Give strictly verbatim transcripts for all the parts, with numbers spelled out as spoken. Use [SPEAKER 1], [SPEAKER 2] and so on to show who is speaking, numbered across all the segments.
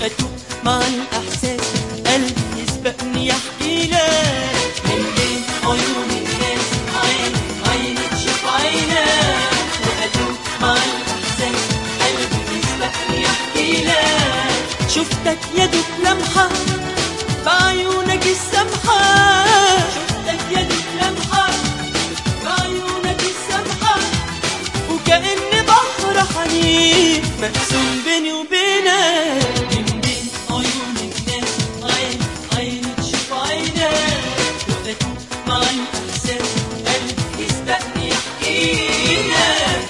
[SPEAKER 1] وأتوه مع الإحساس قلبي يسبقني يحكي لك من بين عيون الناس عين عيني تشوف عينك وأتوه مع الإحساس قلبي يسبقني يحكي لك شفتك يا دوب لمحة بعيونك السمحة شفتك يا دوب لمحة بعيونك السمحة وكأن بحر حنين مقسوم بيني وبينك من بين عيون الناس عين عيني تشوف عينك وأتوه مع الإحساس قلبي يسبقني يحكي لك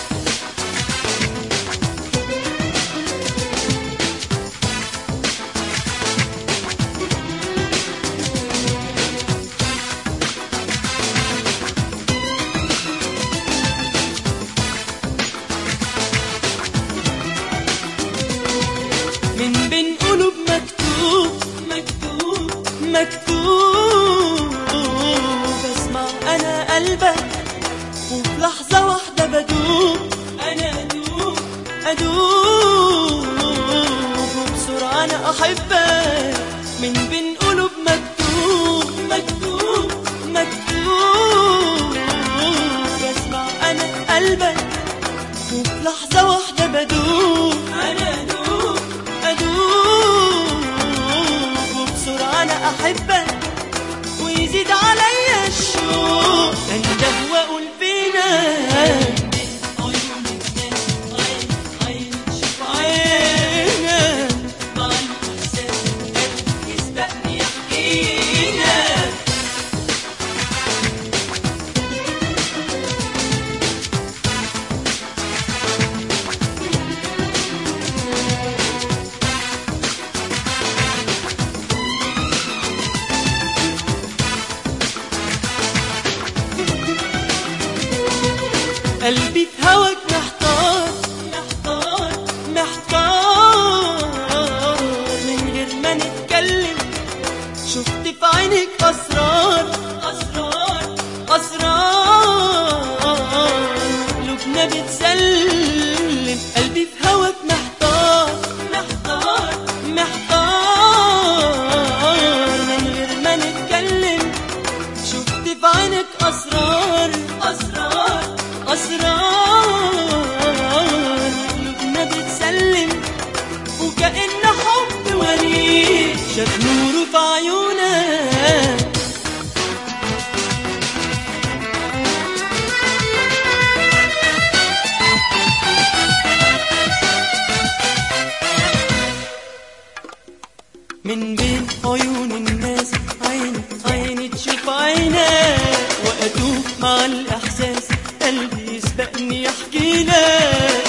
[SPEAKER 1] من بين قلوب مكتوب مكتوب مكتوب بسمع أنا قلبك وفي لحظة واحدة بدوب أنا أدوب أدوب وبسرعة أنا أحبك من بين قلوب مكتوب مكتوب مكتوب بسمع أنا قلبك وفي لحظة واحدة بدوب أنا أدوب أدوب وبسرعة أنا أحبك ويزيد عليا الشوق أنده وأقول فينا عيون الناس عين عين تشوف عينك مع الإحساس قلبي يسبقني يحكي لك قلبي في هواك محتار محتار محتار من غير ما نتكلم شفت في عينك أسرار أسرار أسرار قلوبنا بتسلم قلبي في هواك محتار محتار محتار من غير ما نتكلم شفت في عينك أسرار أسرار أسرار قلوبنا بتسلم وكأن حب وريد شاف نوره في عيونك من بين عيون الناس عيني عيني تشوف عينك وأتوه مع الإحساس قلبي يسبقني يحكي لك